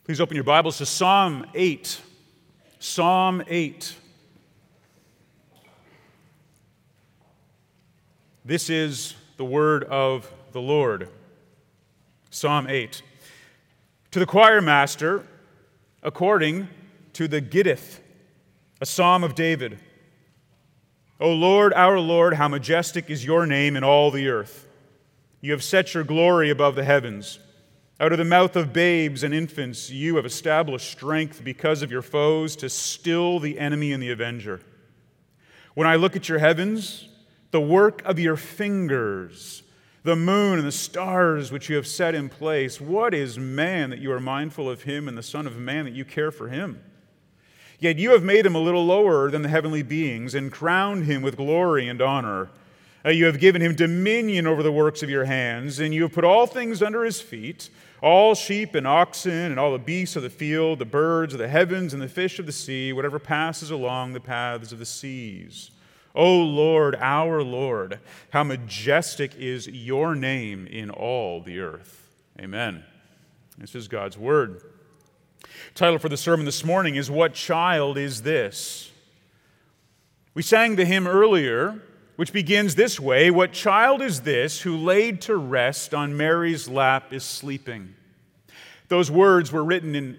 Please open your Bibles to Psalm 8. Psalm 8. This is the word of the Lord. Psalm 8. To the choir master, according to the Gittith, a psalm of David. O Lord, our Lord, how majestic is your name in all the earth. You have set your glory above the heavens. Out of the mouth of babes and infants, you have established strength because of your foes to still the enemy and the avenger. When I look at your heavens, the work of your fingers, the moon and the stars which you have set in place, what is man that you are mindful of him, and the Son of Man that you care for him? Yet you have made him a little lower than the heavenly beings and crowned him with glory and honor. You have given him dominion over the works of your hands, and you have put all things under his feet, all sheep and oxen and all the beasts of the field, the birds of the heavens and the fish of the sea, whatever passes along the paths of the seas. O Lord, our Lord, how majestic is your name in all the earth. Amen. This is God's word. Title for the sermon this morning is, What Child Is This? We sang the hymn earlier, which begins this way: What child is this who laid to rest on Mary's lap is sleeping? Those words were written in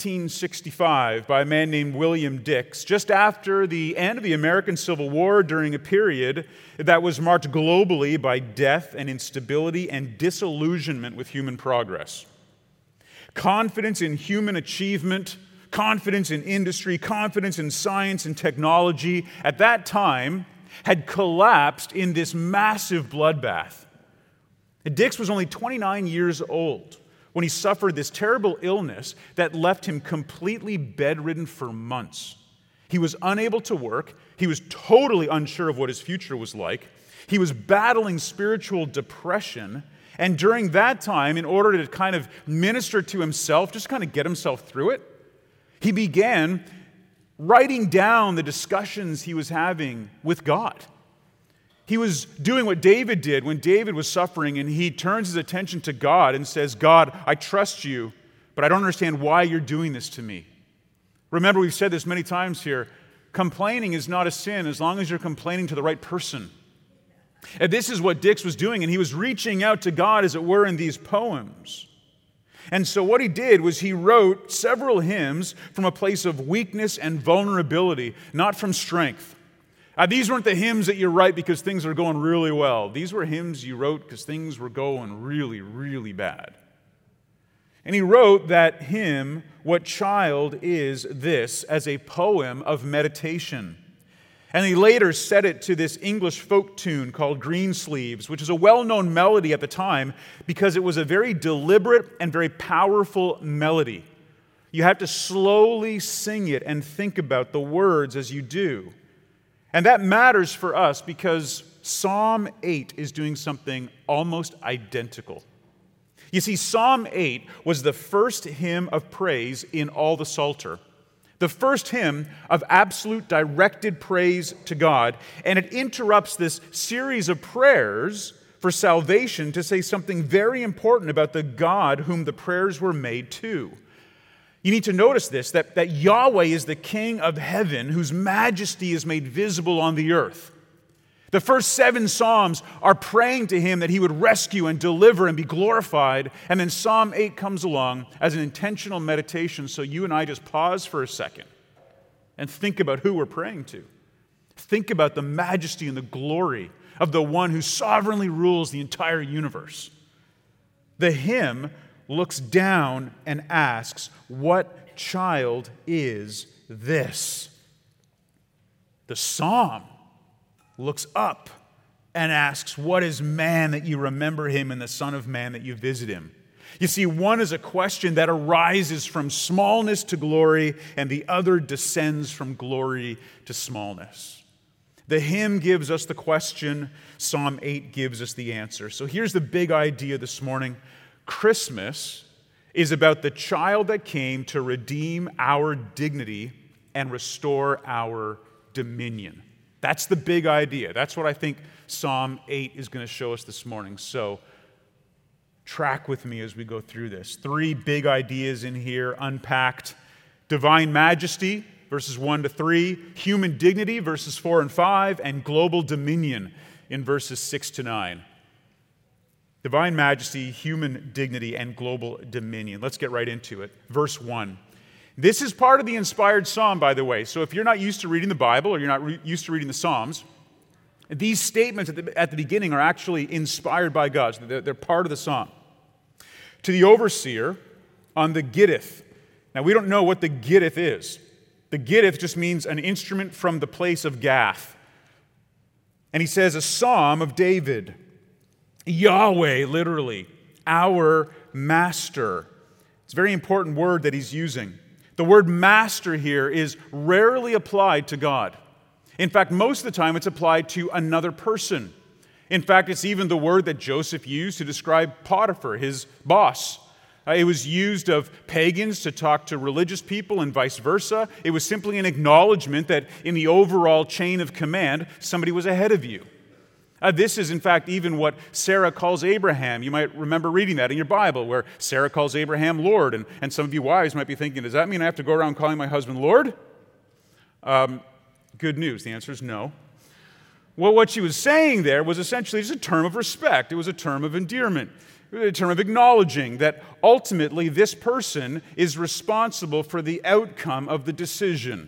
1865 by a man named William Dix, just after the end of the American Civil War, during a period that was marked globally by death and instability and disillusionment with human progress. Confidence in human achievement, confidence in industry, confidence in science and technology at that time had collapsed in this massive bloodbath. Dix was only 29 years old when he suffered this terrible illness that left him completely bedridden for months. He was unable to work. He was totally unsure of what his future was like. He was battling spiritual depression. And during that time, in order to kind of minister to himself, just kind of get himself through it, he began writing down the discussions he was having with God. He was doing what David did when David was suffering, and he turns his attention to God and says, God, I trust you, but I don't understand why you're doing this to me. Remember, we've said this many times here, complaining is not a sin as long as you're complaining to the right person. And this is what Dix was doing, and he was reaching out to God, as it were, in these poems. And so what he did was he wrote several hymns from a place of weakness and vulnerability, not from strength. These weren't the hymns that you write because things are going really well. These were hymns you wrote because things were going really, really bad. And he wrote that hymn, What Child Is This?, as a poem of meditation. And he later set it to this English folk tune called Greensleeves, which is a well-known melody at the time because it was a very deliberate and very powerful melody. You have to slowly sing it and think about the words as you do. And that matters for us because Psalm 8 is doing something almost identical. You see, Psalm 8 was the first hymn of praise in all the Psalter. The first hymn of absolute directed praise to God, and it interrupts this series of prayers for salvation to say something very important about the God whom the prayers were made to. You need to notice this, that Yahweh is the King of heaven whose majesty is made visible on the earth. The first 7 Psalms are praying to him that he would rescue and deliver and be glorified. And then Psalm 8 comes along as an intentional meditation. So you and I just pause for a second and think about who we're praying to. Think about the majesty and the glory of the one who sovereignly rules the entire universe. The hymn looks down and asks, what child is this? The psalm looks up and asks, what is man that you remember him, and the Son of Man that you visit him? You see, one is a question that arises from smallness to glory, and the other descends from glory to smallness. The hymn gives us the question, Psalm 8 gives us the answer. So here's the big idea this morning. Christmas is about the child that came to redeem our dignity and restore our dominion. That's the big idea. That's what I think Psalm 8 is going to show us this morning. So Track with me as we go through this. 3 big ideas in here unpacked. Divine majesty, verses 1 to 3, human dignity, verses 4 and 5, and global dominion in verses 6 to 9. Divine majesty, human dignity, and global dominion. Let's get right into it. Verse 1. This is part of the inspired psalm, by the way. So if you're not used to reading the Bible or you're not used to reading the Psalms, these statements at the beginning are actually inspired by God. So they're part of the psalm. To the overseer on the Gittith. Now, we don't know what the Gittith is. The Gittith just means an instrument from the place of Gath. And he says, a psalm of David. Yahweh, literally, our master. It's a very important word that he's using. The word master here is rarely applied to God. In fact, most of the time it's applied to another person. In fact, it's even the word that Joseph used to describe Potiphar, his boss. It was used of pagans to talk to religious people and vice versa. It was simply an acknowledgement that in the overall chain of command, somebody was ahead of you. This is, in fact, even what Sarah calls Abraham. You might remember reading that in your Bible, where Sarah calls Abraham Lord. And some of you wives might be thinking, does that mean I have to go around calling my husband Lord? Good news. The answer is no. Well, what she was saying there was essentially just a term of respect. It was a term of endearment, a term of acknowledging that ultimately this person is responsible for the outcome of the decision.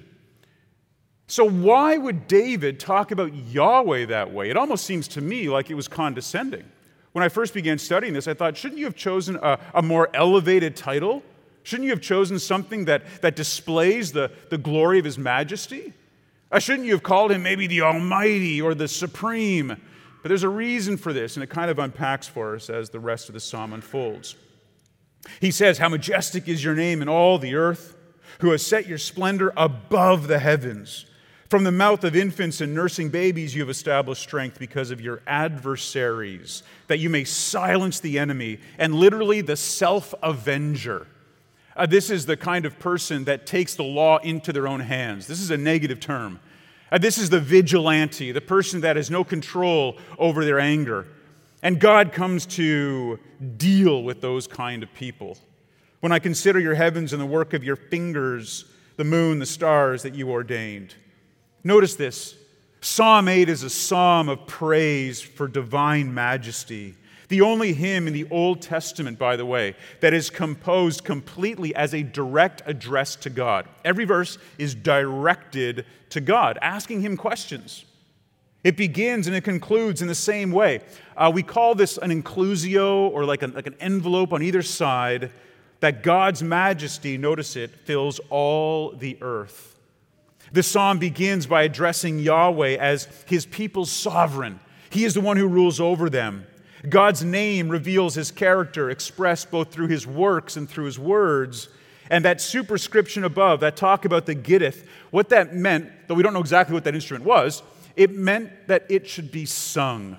So why would David talk about Yahweh that way? It almost seems to me like it was condescending. When I first began studying this, I thought, shouldn't you have chosen a more elevated title? Shouldn't you have chosen something that displays the glory of his majesty? Shouldn't you have called him maybe the Almighty or the Supreme? But there's a reason for this, and it kind of unpacks for us as the rest of the psalm unfolds. He says, how majestic is your name in all the earth, who has set your splendor above the heavens. From the mouth of infants and nursing babies you have established strength because of your adversaries, that you may silence the enemy, and literally the self-avenger. This is the kind of person that takes the law into their own hands. This is a negative term. This is the vigilante, the person that has no control over their anger. And God comes to deal with those kind of people. When I consider your heavens and the work of your fingers, the moon, the stars that you ordained. Notice this. Psalm 8 is a psalm of praise for divine majesty. The only hymn in the Old Testament, by the way, that is composed completely as a direct address to God. Every verse is directed to God, asking him questions. It begins and it concludes in the same way. We call this an inclusio, or like an envelope on either side, that God's majesty, notice it, fills all the earth. This psalm begins by addressing Yahweh as his people's sovereign. He is the one who rules over them. God's name reveals his character, expressed both through his works and through his words. And that superscription above, that talk about the Gittith, what that meant, though we don't know exactly what that instrument was, it meant that it should be sung.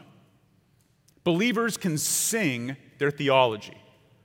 Believers can sing their theology.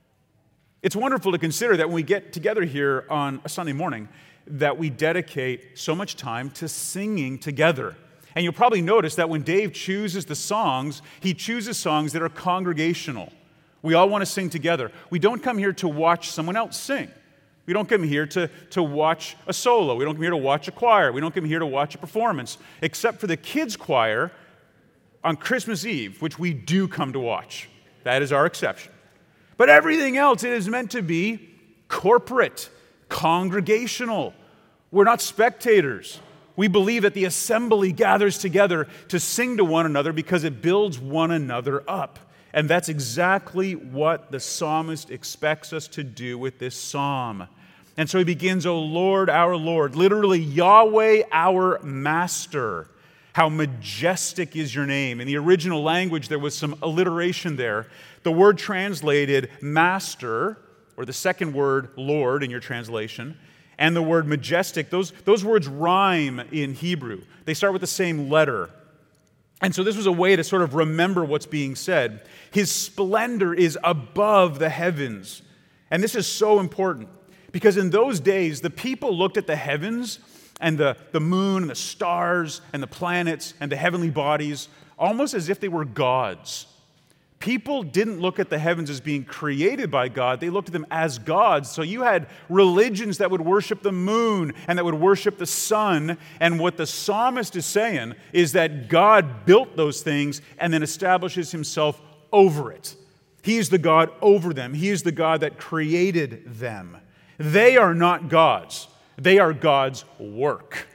It's wonderful to consider that when we get together here on a Sunday morning, that we dedicate so much time to singing together. And you'll probably notice that when Dave chooses the songs, he chooses songs that are congregational. We all want to sing together. We don't come here to watch someone else sing. We don't come here to watch a solo. We don't come here to watch a choir. We don't come here to watch a performance, except for the kids' choir on Christmas Eve, which we do come to watch. That is our exception. But everything else, it is meant to be corporate, congregational. We're not spectators. We believe that the assembly gathers together to sing to one another because it builds one another up. And that's exactly what the psalmist expects us to do with this psalm. And so he begins, O Lord, our Lord, literally Yahweh, our master. How majestic is your name. In the original language, there was some alliteration there. The word translated master, or the second word Lord in your translation, and the word majestic, those words rhyme in Hebrew. They start with the same letter. And so this was a way to sort of remember what's being said. His splendor is above the heavens. And this is so important because in those days, the people looked at the heavens and the moon and the stars and the planets and the heavenly bodies almost as if they were gods. People didn't look at the heavens as being created by God. They looked at them as gods. So you had religions that would worship the moon and that would worship the sun. And what the psalmist is saying is that God built those things and then establishes himself over it. He is the God over them. He is the God that created them. They are not gods. They are God's work.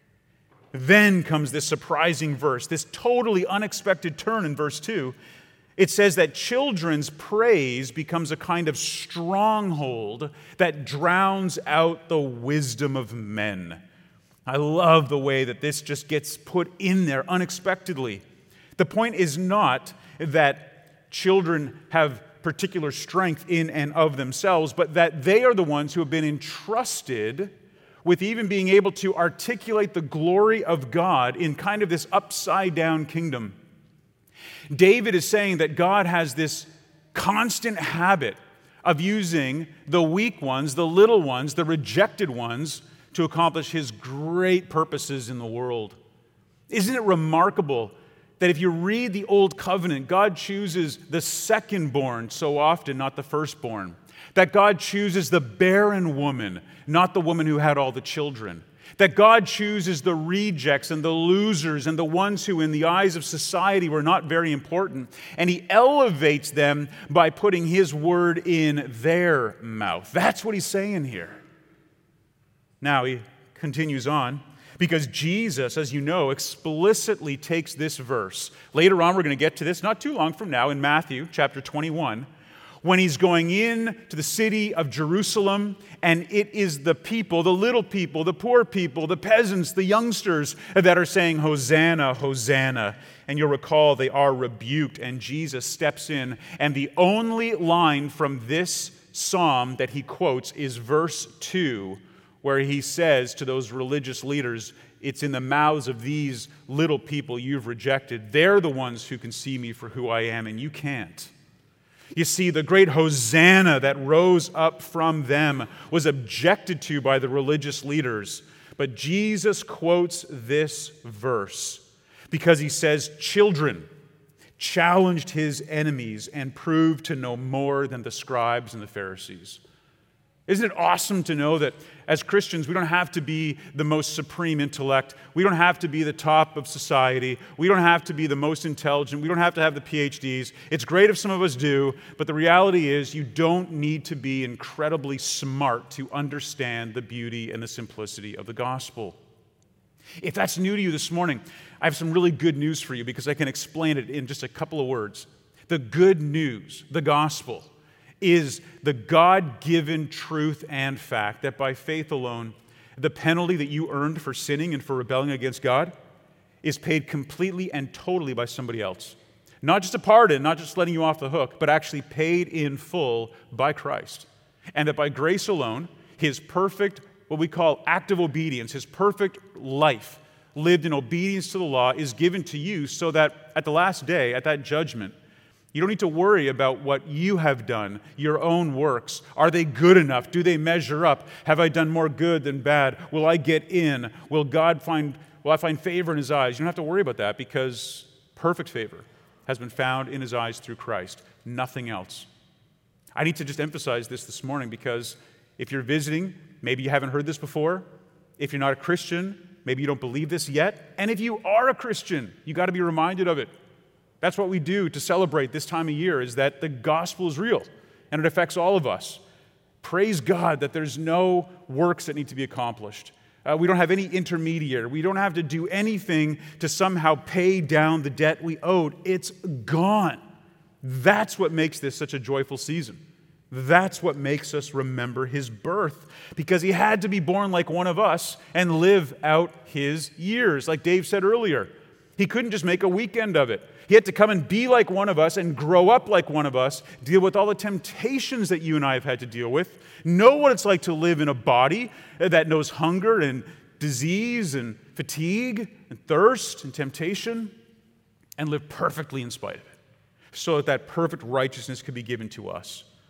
Then comes this surprising verse, this totally unexpected turn in verse 2. It says that children's praise becomes a kind of stronghold that drowns out the wisdom of men. I love the way that this just gets put in there unexpectedly. The point is not that children have particular strength in and of themselves, but that they are the ones who have been entrusted with even being able to articulate the glory of God in kind of this upside-down kingdom. David is saying that God has this constant habit of using the weak ones, the little ones, the rejected ones to accomplish his great purposes in the world. Isn't it remarkable that if you read the Old Covenant, God chooses the secondborn so often, not the firstborn? That God chooses the barren woman, not the woman who had all the children. That God chooses the rejects and the losers and the ones who in the eyes of society were not very important. And he elevates them by putting his word in their mouth. That's what he's saying here. Now he continues on, because Jesus, as you know, explicitly takes this verse. Later on, we're going to get to this not too long from now in Matthew chapter 21. When he's going in to the city of Jerusalem, and it is the people, the little people, the poor people, the peasants, the youngsters that are saying, Hosanna, Hosanna. And you'll recall they are rebuked, and Jesus steps in. And the only line from this psalm that he quotes is verse 2, where he says to those religious leaders, it's in the mouths of these little people you've rejected. They're the ones who can see me for who I am, and you can't. You see, the great Hosanna that rose up from them was objected to by the religious leaders. But Jesus quotes this verse because he says, children challenged his enemies and proved to know more than the scribes and the Pharisees. Isn't it awesome to know that as Christians, we don't have to be the most supreme intellect. We don't have to be the top of society. We don't have to be the most intelligent. We don't have to have the PhDs. It's great if some of us do, but the reality is you don't need to be incredibly smart to understand the beauty and the simplicity of the gospel. If that's new to you this morning, I have some really good news for you because I can explain it in just a couple of words. The good news, the gospel, is the God-given truth and fact that by faith alone, the penalty that you earned for sinning and for rebelling against God is paid completely and totally by somebody else. Not just a pardon, not just letting you off the hook, but actually paid in full by Christ. And that by grace alone, his perfect, what we call active obedience, his perfect life lived in obedience to the law is given to you so that at the last day, at that judgment, you don't need to worry about what you have done, your own works. Are they good enough? Do they measure up? Have I done more good than bad? Will I get in? Will I find favor in his eyes? You don't have to worry about that because perfect favor has been found in his eyes through Christ. Nothing else. I need to just emphasize this morning because if you're visiting, maybe you haven't heard this before. If you're not a Christian, maybe you don't believe this yet. And if you are a Christian, you got to be reminded of it. That's what we do to celebrate this time of year, is that the gospel is real and it affects all of us. Praise God that there's no works that need to be accomplished. We don't have any intermediary. We don't have to do anything to somehow pay down the debt we owed. It's gone. That's what makes this such a joyful season. That's what makes us remember his birth, because he had to be born like one of us and live out his years. Like Dave said earlier, he couldn't just make a weekend of it. He had to come and be like one of us and grow up like one of us, deal with all the temptations that you and I have had to deal with, know what it's like to live in a body that knows hunger and disease and fatigue and thirst and temptation, and live perfectly in spite of it, so that that perfect righteousness could be given to us.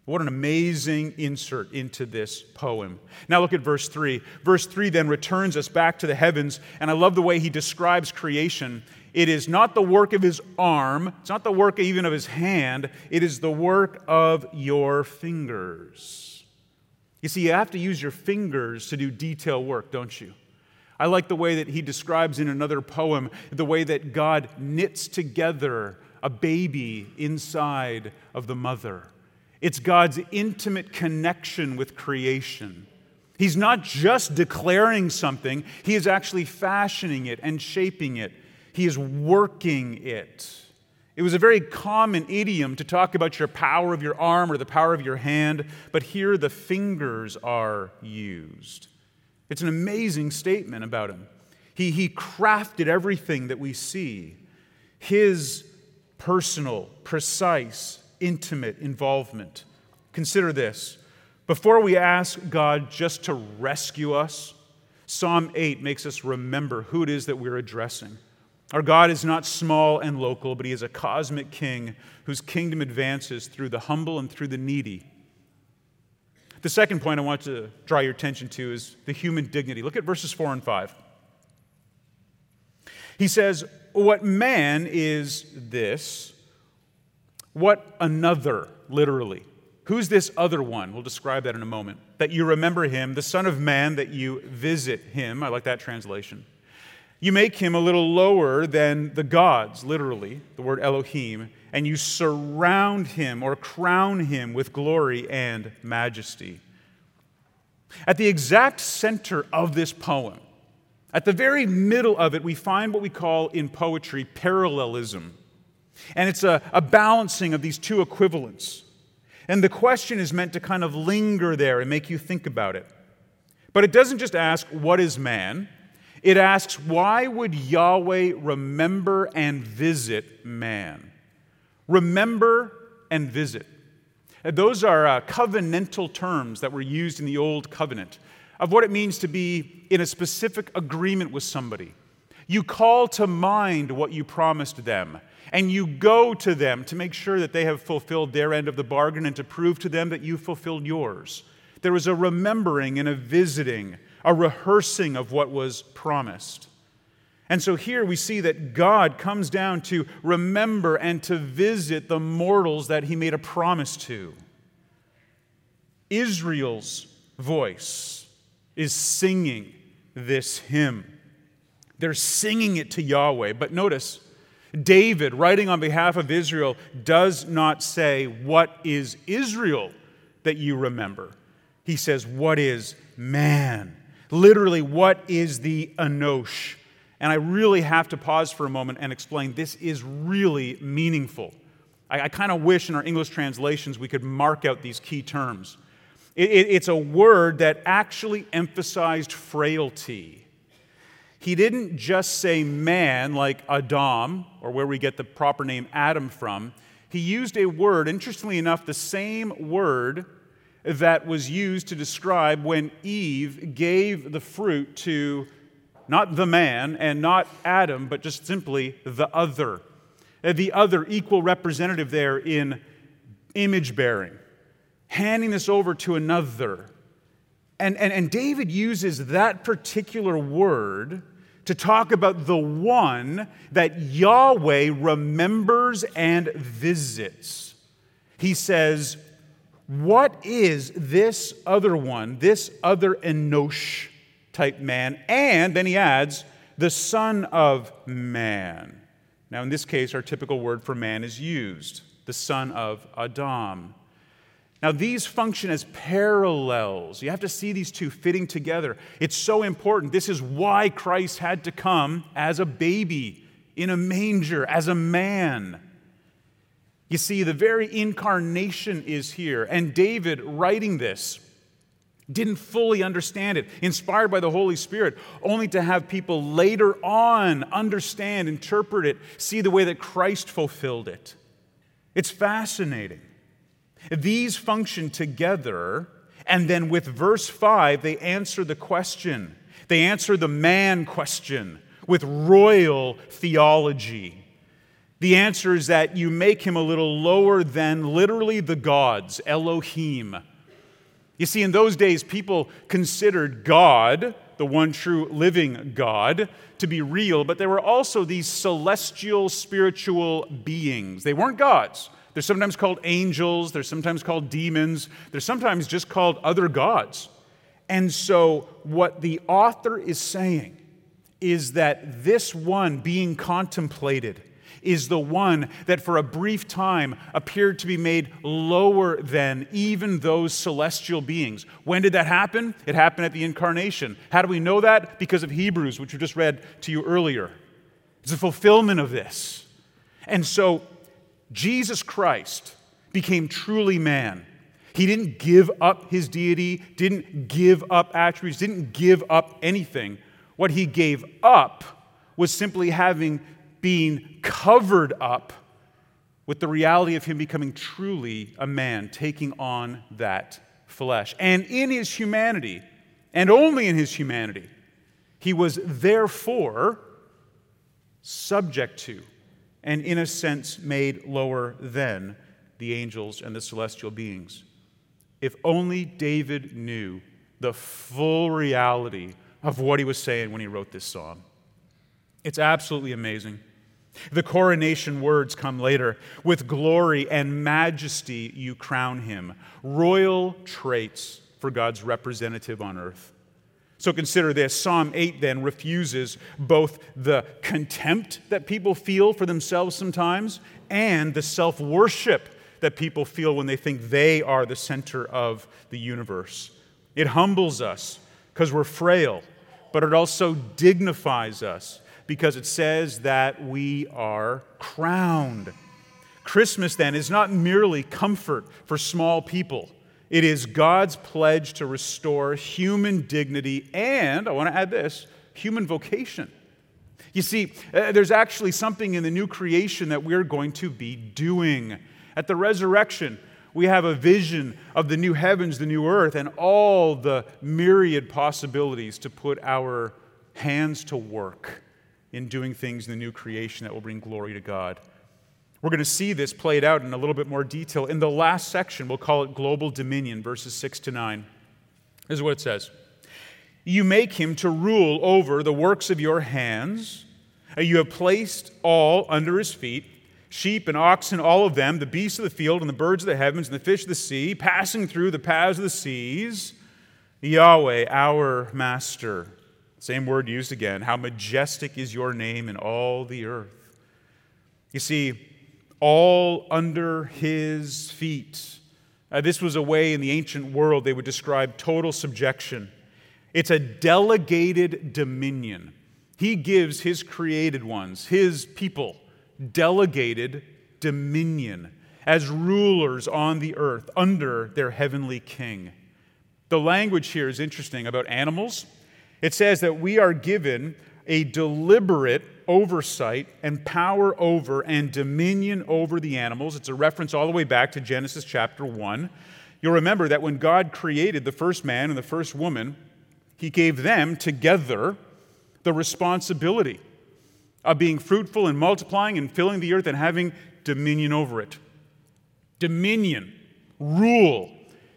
What an amazing insert into this poem. Now look at verse 3. Verse 3 then returns us back to the heavens, and I love the way he describes creation. It is not the work of his arm, it's not the work even of his hand, it is the work of your fingers. You see, you have to use your fingers to do detail work, don't you? I like the way that he describes in another poem the way that God knits together a baby inside of the mother. It's God's intimate connection with creation. He's not just declaring something, he is actually fashioning it and shaping it. He is working it. It was a very common idiom to talk about your power of your arm or the power of your hand, but here the fingers are used. It's an amazing statement about him. He crafted everything that we see. His personal, precise, intimate involvement. Consider this. Before we ask God just to rescue us, Psalm 8 makes us remember who it is that we're addressing. Our God is not small and local, but he is a cosmic king whose kingdom advances through the humble and through the needy. The second point I want to draw your attention to is the human dignity. Look at verses 4 and 5. He says, "What man is this? What another," literally. Who's this other one? We'll describe that in a moment. "That you remember him, the Son of Man, that you visit him." I like that translation. "You make him a little lower than the gods," literally, the word Elohim, "and you surround him or crown him with glory and majesty." At the exact center of this poem, at the very middle of it, we find what we call in poetry parallelism. And it's a balancing of these two equivalents. And the question is meant to kind of linger there and make you think about it. But it doesn't just ask, what is man? It asks, why would Yahweh remember and visit man? Remember and visit. Those are covenantal terms that were used in the Old Covenant of what it means to be in a specific agreement with somebody. You call to mind what you promised them, and you go to them to make sure that they have fulfilled their end of the bargain and to prove to them that you fulfilled yours. There was a remembering and a visiting, a rehearsing of what was promised. And so here we see that God comes down to remember and to visit the mortals that he made a promise to. Israel's voice is singing this hymn. They're singing it to Yahweh. But notice, David, writing on behalf of Israel, does not say, "What is Israel that you remember?" He says, "What is man?" Literally, what is the Enosh? And I really have to pause for a moment and explain this is really meaningful. I kind of wish in our English translations we could mark out these key terms. It's a word that actually emphasized frailty. He didn't just say man like Adam, or where we get the proper name Adam from. He used a word, interestingly enough, the same word that was used to describe when Eve gave the fruit to not the man and not Adam, but just simply the other. The other, equal representative there in image bearing, handing this over to another. And David uses that particular word to talk about the one that Yahweh remembers and visits. He says, what is this other one, this other Enosh type man? And then he adds, the Son of Man. Now in this case, our typical word for man is used, the son of Adam. Now, these function as parallels. You have to see these two fitting together. It's so important. This is why Christ had to come as a baby in a manger, as a man. You see, the very incarnation is here. And David, writing this, didn't fully understand it, inspired by the Holy Spirit, only to have people later on understand, interpret it, see the way that Christ fulfilled it. It's fascinating. These function together, and then with verse 5, they answer the question. They answer the man question with royal theology. The answer is that you make him a little lower than literally the gods, Elohim. You see, in those days, people considered God, the one true living God, to be real, but there were also these celestial spiritual beings. They weren't gods. They're sometimes called angels, they're sometimes called demons, they're sometimes just called other gods. And so what the author is saying is that this one being contemplated is the one that for a brief time appeared to be made lower than even those celestial beings. When did that happen? It happened at the incarnation. How do we know that? Because of Hebrews, which we just read to you earlier. It's a fulfillment of this. And so Jesus Christ became truly man. He didn't give up his deity, didn't give up attributes, didn't give up anything. What he gave up was simply having been covered up with the reality of him becoming truly a man, taking on that flesh. And in his humanity, and only in his humanity, he was therefore subject to, and in a sense made lower than, the angels and the celestial beings. If only David knew the full reality of what he was saying when he wrote this psalm. It's absolutely amazing. The coronation words come later. With glory and majesty you crown him. Royal traits for God's representative on earth. So consider this. Psalm 8 then refuses both the contempt that people feel for themselves sometimes and the self-worship that people feel when they think they are the center of the universe. It humbles us because we're frail, but it also dignifies us because it says that we are crowned. Christmas, then, is not merely comfort for small people. It is God's pledge to restore human dignity and, I want to add this, human vocation. You see, there's actually something in the new creation that we're going to be doing. At the resurrection, we have a vision of the new heavens, the new earth, and all the myriad possibilities to put our hands to work in doing things in the new creation that will bring glory to God. We're going to see this played out in a little bit more detail. In the last section, we'll call it Global Dominion, verses 6 to 9. This is what it says. You make him to rule over the works of your hands. You have placed all under his feet, sheep and oxen, all of them, the beasts of the field and the birds of the heavens and the fish of the sea, passing through the paths of the seas. Yahweh, our master. Same word used again. How majestic is your name in all the earth. You see, all under his feet. This was a way in the ancient world they would describe total subjection. It's a delegated dominion. He gives his created ones, his people, delegated dominion as rulers on the earth under their heavenly king. The language here is interesting about animals. It says that we are given a deliberate oversight and power over and dominion over the animals. It's a reference all the way back to Genesis chapter 1. You'll remember that when God created the first man and the first woman, he gave them together the responsibility of being fruitful and multiplying and filling the earth and having dominion over it. Dominion, rule.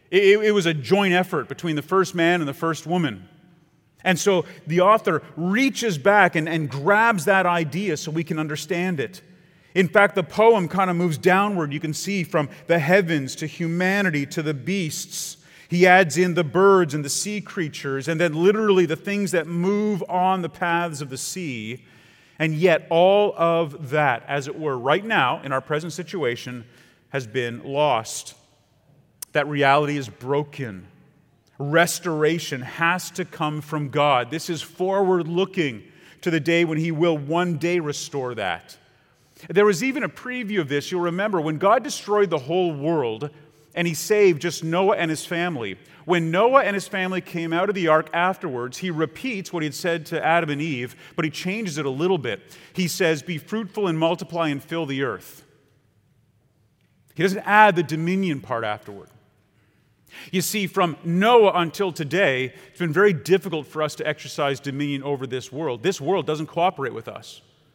It was a joint effort between the first man and the first woman. And so the author reaches back and grabs that idea so we can understand it. In fact, the poem kind of moves downward. You can see from the heavens to humanity to the beasts. He adds in the birds and the sea creatures and then literally the things that move on the paths of the sea. And yet all of that, as it were, right now in our present situation has been lost. That reality is broken. Restoration has to come from God. This is forward-looking to the day when he will one day restore that. There was even a preview of this. You'll remember when God destroyed the whole world and he saved just Noah and his family. When Noah and his family came out of the ark afterwards, he repeats what he had said to Adam and Eve, but he changes it a little bit. He says, be fruitful and multiply and fill the earth. He doesn't add the dominion part afterward. You see, from Noah until today, it's been very difficult for us to exercise dominion over this world. This world doesn't cooperate with us.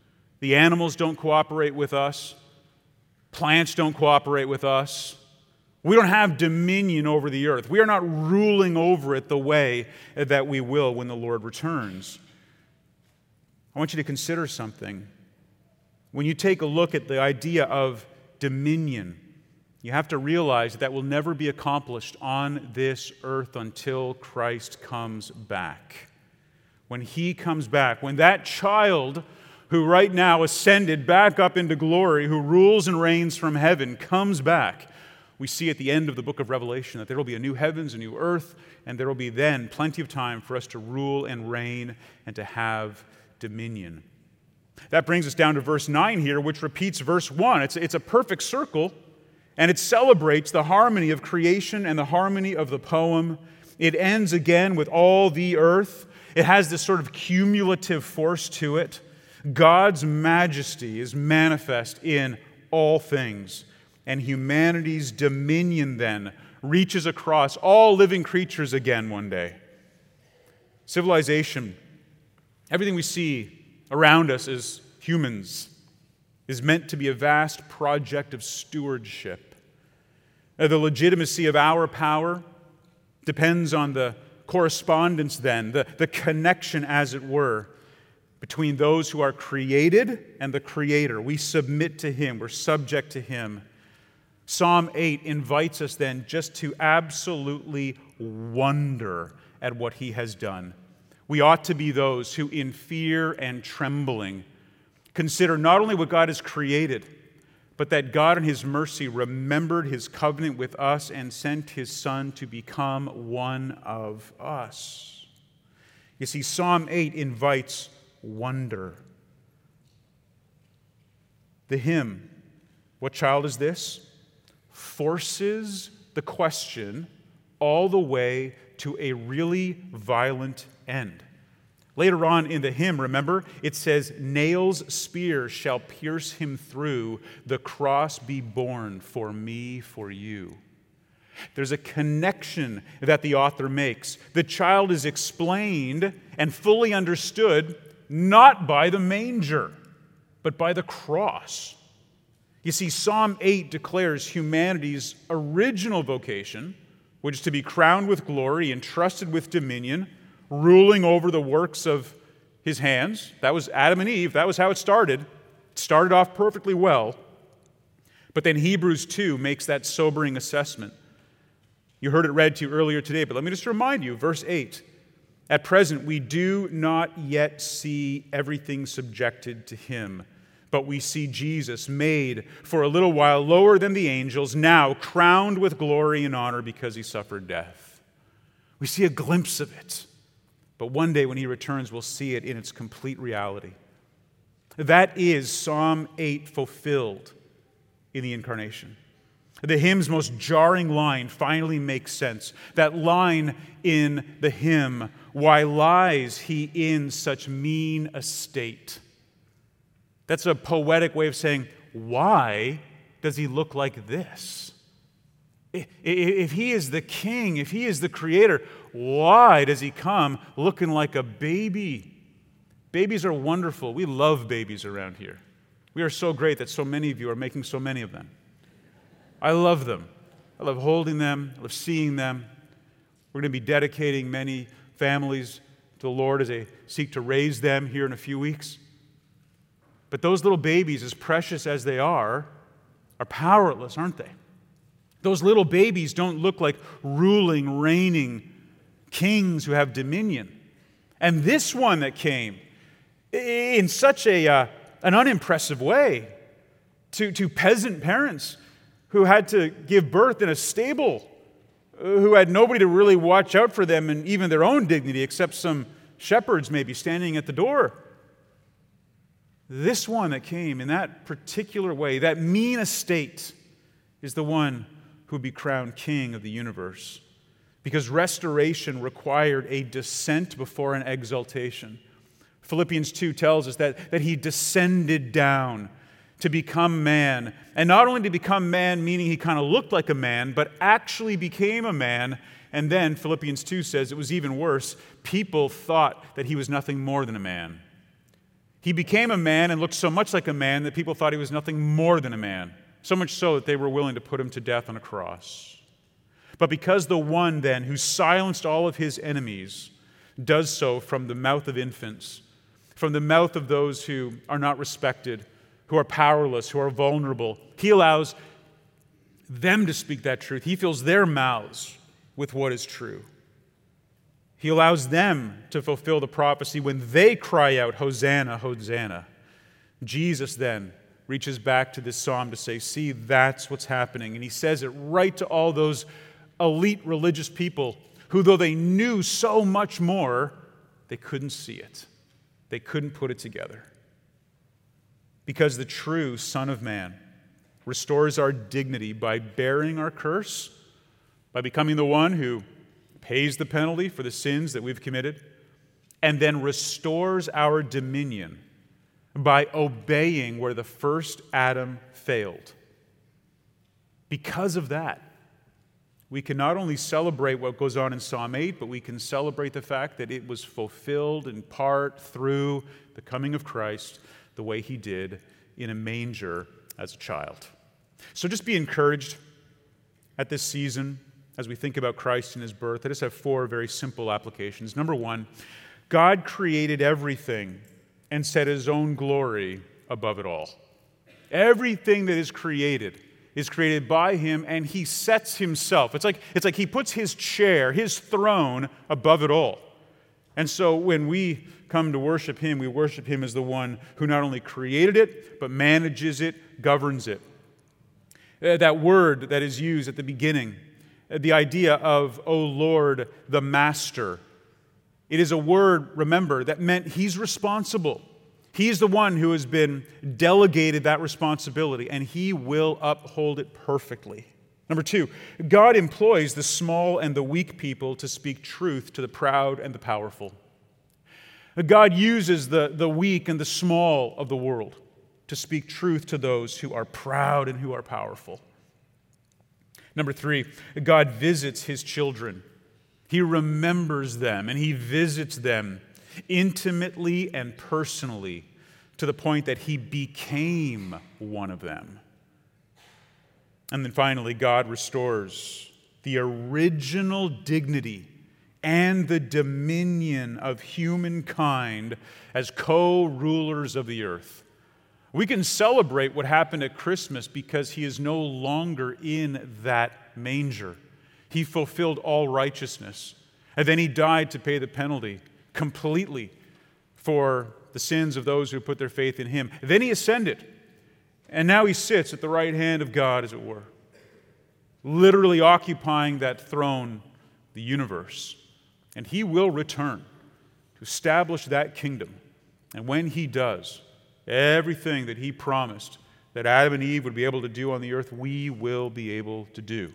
The animals don't cooperate with us. Plants don't cooperate with us. We don't have dominion over the earth. We are not ruling over it the way that we will when the Lord returns. I want you to consider something. When you take a look at the idea of dominion, you have to realize that will never be accomplished on this earth until Christ comes back. When He comes back, when that child who right now ascended back up into glory, who rules and reigns from heaven, comes back, we see at the end of the book of Revelation that there will be a new heavens, a new earth, and there will be then plenty of time for us to rule and reign and to have dominion. That brings us down to verse 9 here, which repeats verse 1. It's a perfect circle, and it celebrates the harmony of creation and the harmony of the poem. It ends again with all the earth. It has this sort of cumulative force to it. God's majesty is manifest in all things, and humanity's dominion then reaches across all living creatures again one day. Civilization, everything we see around us as humans, is meant to be a vast project of stewardship. The legitimacy of our power depends on the correspondence then, the connection, as it were, between those who are created and the Creator. We submit to Him. We're subject to Him. Psalm 8 invites us then just to absolutely wonder at what He has done. We ought to be those who, in fear and trembling, consider not only what God has created, but that God in His mercy remembered His covenant with us and sent His Son to become one of us. You see, Psalm 8 invites wonder. The hymn, "What Child Is This?" forces the question all the way to a really violent end. Later on in the hymn, remember, it says, "Nails, spears shall pierce him through, the cross be borne for me, for you." There's a connection that the author makes. The child is explained and fully understood not by the manger, but by the cross. You see, Psalm 8 declares humanity's original vocation, which is to be crowned with glory, entrusted with dominion, ruling over the works of His hands. That was Adam and Eve. That was how it started. It started off perfectly well. But then Hebrews 2 makes that sobering assessment. You heard it read to you earlier today, but let me just remind you, verse 8. "At present, we do not yet see everything subjected to Him, but we see Jesus made for a little while lower than the angels, now crowned with glory and honor because He suffered death." We see a glimpse of it. But one day when He returns, we'll see it in its complete reality. That is Psalm 8 fulfilled in the Incarnation. The hymn's most jarring line finally makes sense. That line in the hymn, "Why lies He in such mean estate?" That's a poetic way of saying, why does He look like this? If He is the King, if He is the Creator, why does He come looking like a baby? Babies are wonderful. We love babies around here. We are so great that so many of you are making so many of them. I love them. I love holding them. I love seeing them. We're going to be dedicating many families to the Lord as they seek to raise them here in a few weeks. But those little babies, as precious as they are powerless, aren't they? Those little babies don't look like ruling, reigning kings who have dominion. And this one that came in such an unimpressive way to peasant parents who had to give birth in a stable, who had nobody to really watch out for them and even their own dignity except some shepherds maybe standing at the door. This one that came in that particular way, that mean estate, is the one who would be crowned king of the universe. Because restoration required a descent before an exaltation. Philippians 2 tells us that He descended down to become man. And not only to become man, meaning He kind of looked like a man, but actually became a man. And then Philippians 2 says it was even worse. People thought that He was nothing more than a man. He became a man and looked so much like a man that people thought he was nothing more than a man, so much so that they were willing to put him to death on a cross. But because the one then who silenced all of his enemies does so from the mouth of infants, from the mouth of those who are not respected, who are powerless, who are vulnerable, he allows them to speak that truth. He fills their mouths with what is true. He allows them to fulfill the prophecy when they cry out, Hosanna, Hosanna. Jesus then reaches back to this psalm to say, see, that's what's happening. And he says it right to all those elite religious people who, though they knew so much more, they couldn't see it. They couldn't put it together. Because the true Son of Man restores our dignity by bearing our curse, by becoming the one who pays the penalty for the sins that we've committed, and then restores our dominion by obeying where the first Adam failed. Because of that, we can not only celebrate what goes on in Psalm 8, but we can celebrate the fact that it was fulfilled in part through the coming of Christ the way he did in a manger as a child. So just be encouraged at this season as we think about Christ and his birth. I just have 4 very simple applications. Number 1, God created everything and set his own glory above it all. Everything that is created by him, and he sets himself. It's like he puts his chair, his throne, above it all. And so when we come to worship him, we worship him as the one who not only created it, but manages it, governs it. That word that is used at the beginning, the idea of, O Lord, the Master, it is a word, remember, that meant he's responsible. He's the one who has been delegated that responsibility, and he will uphold it perfectly. Number 2, God employs the small and the weak people to speak truth to the proud and the powerful. God uses the weak and the small of the world to speak truth to those who are proud and who are powerful. Number 3, God visits his children. He remembers them, and he visits them intimately and personally to the point that he became one of them. And then finally, God restores the original dignity and the dominion of humankind as co-rulers of the earth. We can celebrate what happened at Christmas because he is no longer in that manger. He fulfilled all righteousness, and then he died to pay the penalty completely for the sins of those who put their faith in him. Then he ascended, and now he sits at the right hand of God, as it were, literally occupying that throne, the universe. And he will return to establish that kingdom. And when he does, everything that he promised that Adam and Eve would be able to do on the earth, we will be able to do.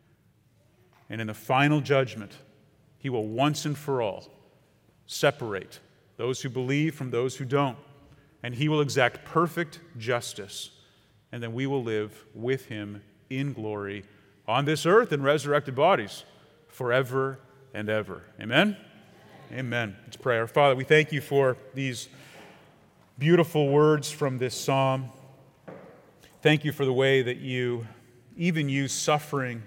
And in the final judgment, he will once and for all separate those who believe from those who don't. And he will exact perfect justice. And then we will live with him in glory on this earth in resurrected bodies forever and ever. Amen? Amen. Let's pray. Our Father, we thank you for these beautiful words from this psalm. Thank you for the way that you even use suffering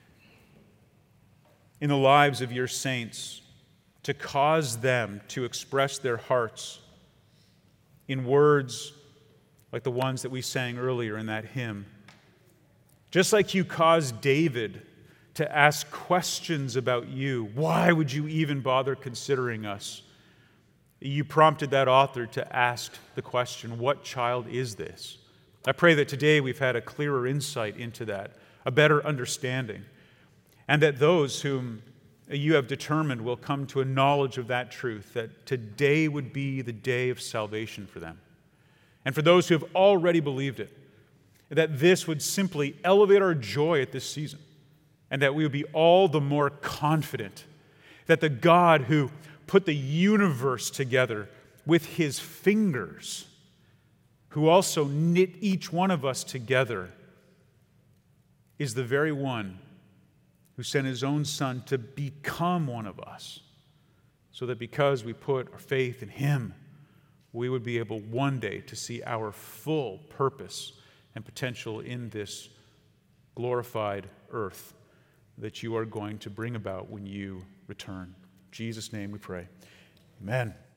in the lives of your saints to cause them to express their hearts in words like the ones that we sang earlier in that hymn. Just like you caused David to ask questions about you. Why would you even bother considering us? You prompted that author to ask the question, what child is this? I pray that today we've had a clearer insight into that, a better understanding, and that those whom you have determined will come to a knowledge of that truth, that today would be the day of salvation for them. And for those who have already believed it, that this would simply elevate our joy at this season, and that we would be all the more confident that the God who put the universe together with his fingers, who also knit each one of us together, is the very one who sent his own Son to become one of us, so that because we put our faith in him, we would be able one day to see our full purpose and potential in this glorified earth that you are going to bring about when you return. In Jesus' name we pray. Amen.